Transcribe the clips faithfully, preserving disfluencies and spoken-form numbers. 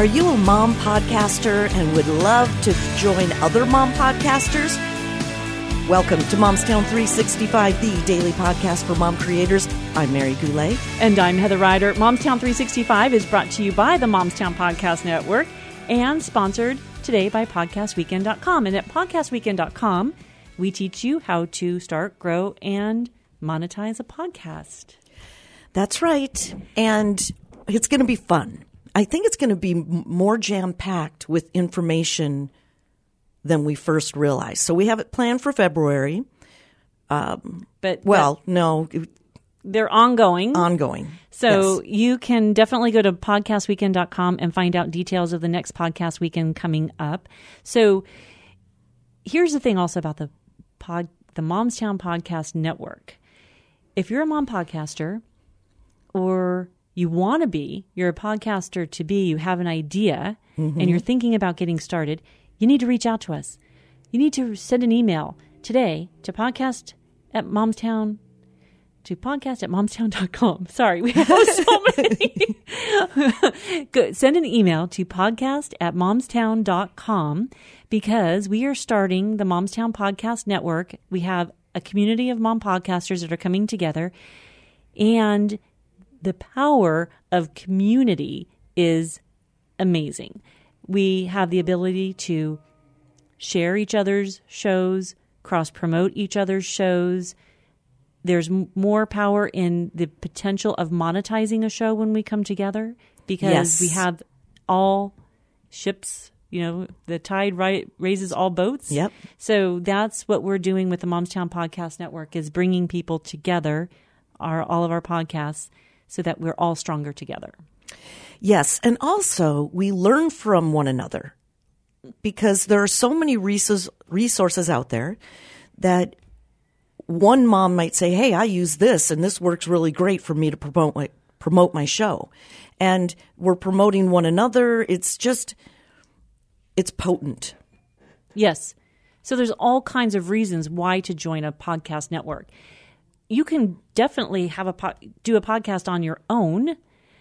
Are you a mom podcaster and would love to join other mom podcasters? Welcome to Momstown three sixty-five, the daily podcast for mom creators. I'm Mary Goulet. And I'm Heather Ryder. Momstown three sixty-five is brought to you by the Momstown Podcast Network and sponsored today by podcast weekend dot com. And at podcast weekend dot com, we teach you how to start, grow, and monetize a podcast. That's right. And it's going to be fun. I think it's going to be more jam-packed with information than we first realized. So we have it planned for February. Um, but Well, but no. They're ongoing. Ongoing. So yes. You can definitely go to podcast weekend dot com and find out details of the next podcast weekend coming up. So here's the thing also about the pod, the Momstown Podcast Network. If you're a mom podcaster or you want to be, you're a podcaster to be, you have an idea, mm-hmm. and you're thinking about getting started, you need to reach out to us. You need to send an email today to podcast at Momstown, to podcast at momstown dot com. Sorry, we have so many. Good. Send an email to podcast at momstown dot com because we are starting the Momstown Podcast Network. We have a community of mom podcasters that are coming together, and the power of community is amazing. We have the ability to share each other's shows, cross-promote each other's shows. There's m- more power in the potential of monetizing a show when we come together because yes. we have all ships, you know, the tide right, raises all boats. Yep. So that's what we're doing with the Momstown Podcast Network is bringing people together, our all of our podcasts, so that we're all stronger together. Yes. And also we learn from one another because there are so many resources, resources out there that one mom might say, hey, I use this and this works really great for me to promote my, promote my show. And we're promoting one another. It's just, it's potent. Yes. So there's all kinds of reasons why to join a podcast network. You can definitely have a po- do a podcast on your own,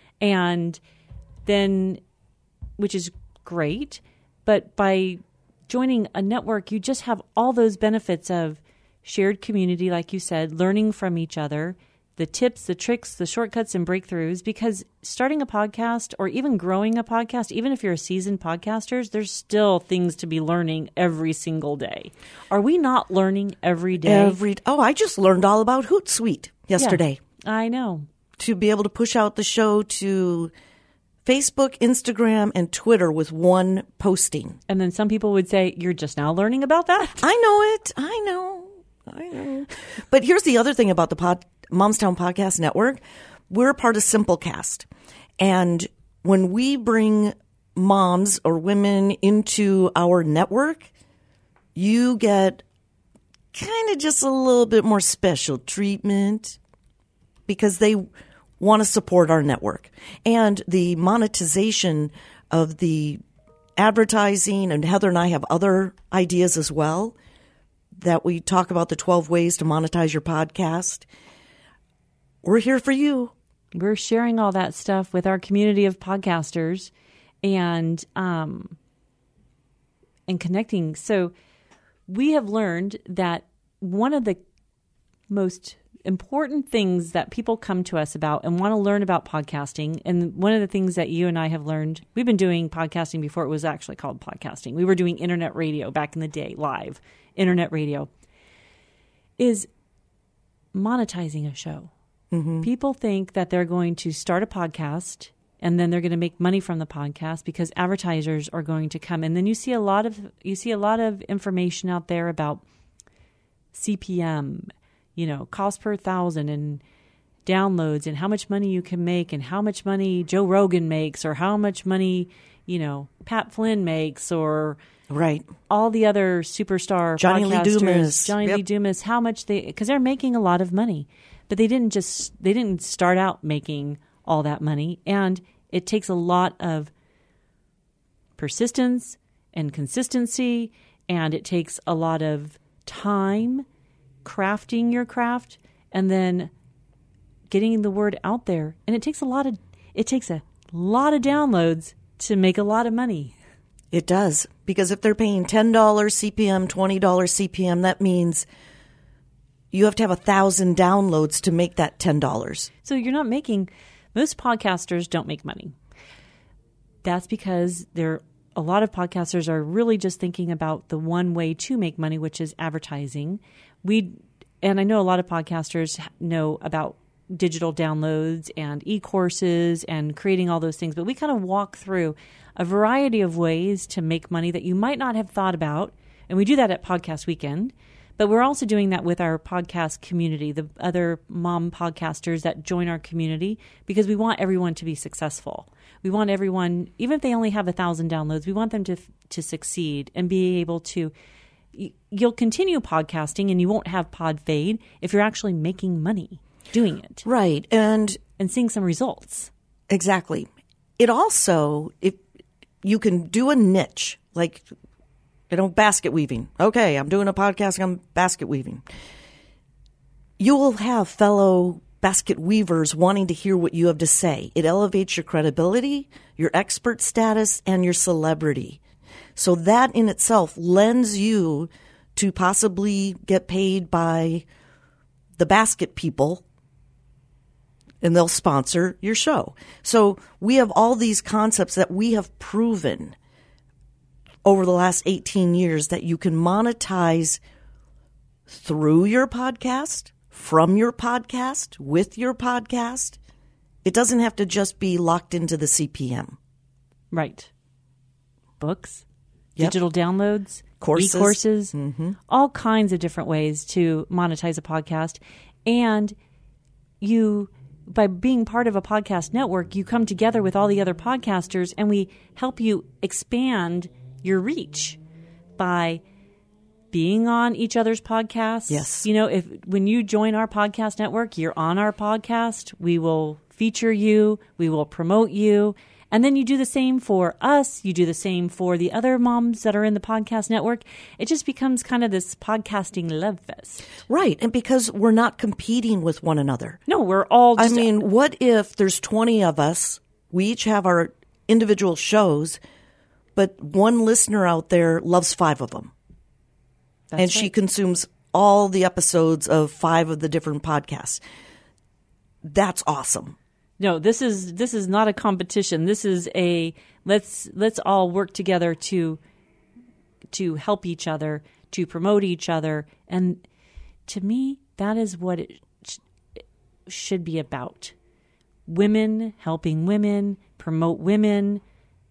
and then, which is great. But by joining a network, you just have all those benefits of shared community, like you said, learning from each other, the tips, the tricks, the shortcuts, and breakthroughs. Because starting a podcast or even growing a podcast, even if you're a seasoned podcaster, there's still things to be learning every single day. Are we not learning every day? Every oh, I just learned all about Hootsuite yesterday. Yeah, I know. To be able to push out the show to Facebook, Instagram, and Twitter with one posting. And then some people would say, you're just now learning about that? I know it. I know. I know. But here's the other thing about the pod, Momstown Podcast Network. We're part of Simplecast. And when we bring moms or women into our network, you get kind of just a little bit more special treatment because they want to support our network. And the monetization of the advertising, and Heather and I have other ideas as well, that we talk about the twelve ways to monetize your podcast. We're here for you. We're sharing all that stuff with our community of podcasters and um, and connecting. So we have learned that one of the most important things that people come to us about and want to learn about podcasting, and one of the things that you and I have learned, we've been doing podcasting before it was actually called podcasting. We were doing internet radio back in the day, live internet radio, is monetizing a show. Mm-hmm. People think that they're going to start a podcast and then they're going to make money from the podcast because advertisers are going to come. And then you see a lot of you see a lot of information out there about C P M, you know, cost per thousand and downloads and how much money you can make and how much money Joe Rogan makes or how much money, you know, Pat Flynn makes or right all the other superstar Johnny Lee podcasters, Dumas. Johnny Yep. Lee Dumas, how much they, because they're making a lot of money, but they didn't just, they didn't start out making all that money. And it takes a lot of persistence and consistency, and it takes a lot of time crafting your craft and then getting the word out there. And it takes a lot of, it takes a lot of downloads to make a lot of money. It does. Because if they're paying ten dollars C P M, twenty dollars C P M, that means you have to have a thousand downloads to make that ten dollars. So you're not making, most podcasters don't make money. That's because there, a lot of podcasters are really just thinking about the one way to make money, which is advertising. We, and I know a lot of podcasters know about digital downloads and e-courses and creating all those things, but we kind of walk through a variety of ways to make money that you might not have thought about. And we do that at Podcast Weekend. But we're also doing that with our podcast community, the other mom podcasters that join our community, because we want everyone to be successful. We want everyone, even if they only have a thousand downloads, we want them to to succeed and be able to. You'll continue podcasting and you won't have pod fade if you're actually making money doing it. Right. And and seeing some results. Exactly. It also, if you can do a niche, like, you know, basket weaving. Okay, I'm doing a podcast on basket weaving. You will have fellow basket weavers wanting to hear what you have to say. It elevates your credibility, your expert status, and your celebrity. So that in itself lends you to possibly get paid by the basket people, and they'll sponsor your show. So we have all these concepts that we have proven over the last eighteen years that you can monetize through your podcast, from your podcast, with your podcast. It doesn't have to just be locked into the C P M. Right. Books, yep. Digital downloads, courses, e-courses, mm-hmm. all kinds of different ways to monetize a podcast. And you, by being part of a podcast network, you come together with all the other podcasters and we help you expand your reach by being on each other's podcasts. Yes. You know, if when you join our podcast network, you're on our podcast. We will feature you. We will promote you. And then you do the same for us. You do the same for the other moms that are in the podcast network. It just becomes kind of this podcasting love fest. Right. And because we're not competing with one another. No, we're all just... I mean, what if there's twenty of us, we each have our individual shows, but one listener out there loves five of them. That's and right. She consumes all the episodes of five of the different podcasts. That's awesome. No, this is this is not a competition. This is a let's let's all work together to to help each other, to promote each other. And to me, that is what it sh- should be about. Women helping women, promote women.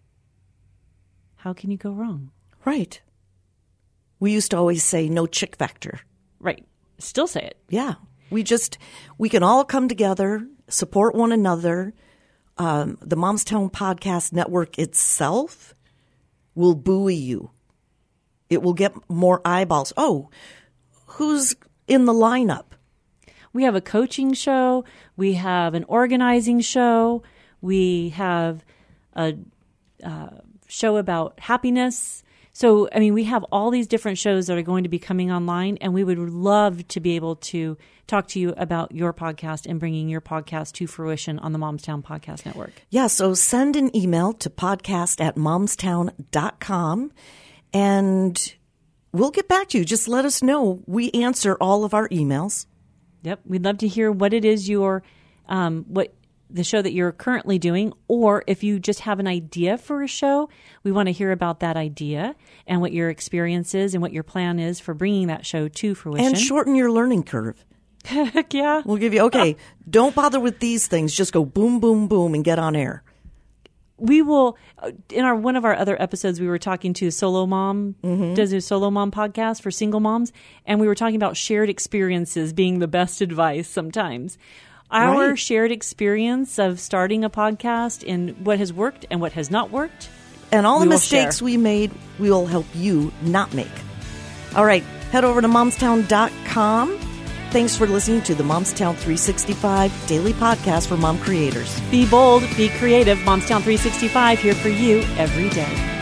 How can you go wrong? Right. We used to always say no chick factor. Right. Still say it. Yeah. We just, we can all come together, support one another. Um, the Momstown Podcast Network itself will buoy you. It will get more eyeballs. Oh, who's in the lineup? We have a coaching show. We have an organizing show. We have a uh, show about happiness. So, I mean, we have all these different shows that are going to be coming online, and we would love to be able to talk to you about your podcast and bringing your podcast to fruition on the Momstown Podcast Network. Yeah, so send an email to podcast at momstown dot com, and we'll get back to you. Just let us know. We answer all of our emails. Yep. We'd love to hear what it is you're, um, what the show that you're currently doing, or if you just have an idea for a show, we want to hear about that idea and what your experience is and what your plan is for bringing that show to fruition. And shorten your learning curve. Heck yeah. We'll give you, okay, don't bother with these things. Just go boom, boom, boom and get on air. We will, in our one of our other episodes, we were talking to a solo mom, mm-hmm. does a solo mom podcast for single moms, and we were talking about shared experiences being the best advice sometimes. Our right. shared experience of starting a podcast and what has worked and what has not worked. And all the we mistakes we made, we will help you not make. All right, head over to momstown dot com. Thanks for listening to the Momstown three sixty-five daily podcast for mom creators. Be bold, be creative. Momstown three sixty-five here for you every day.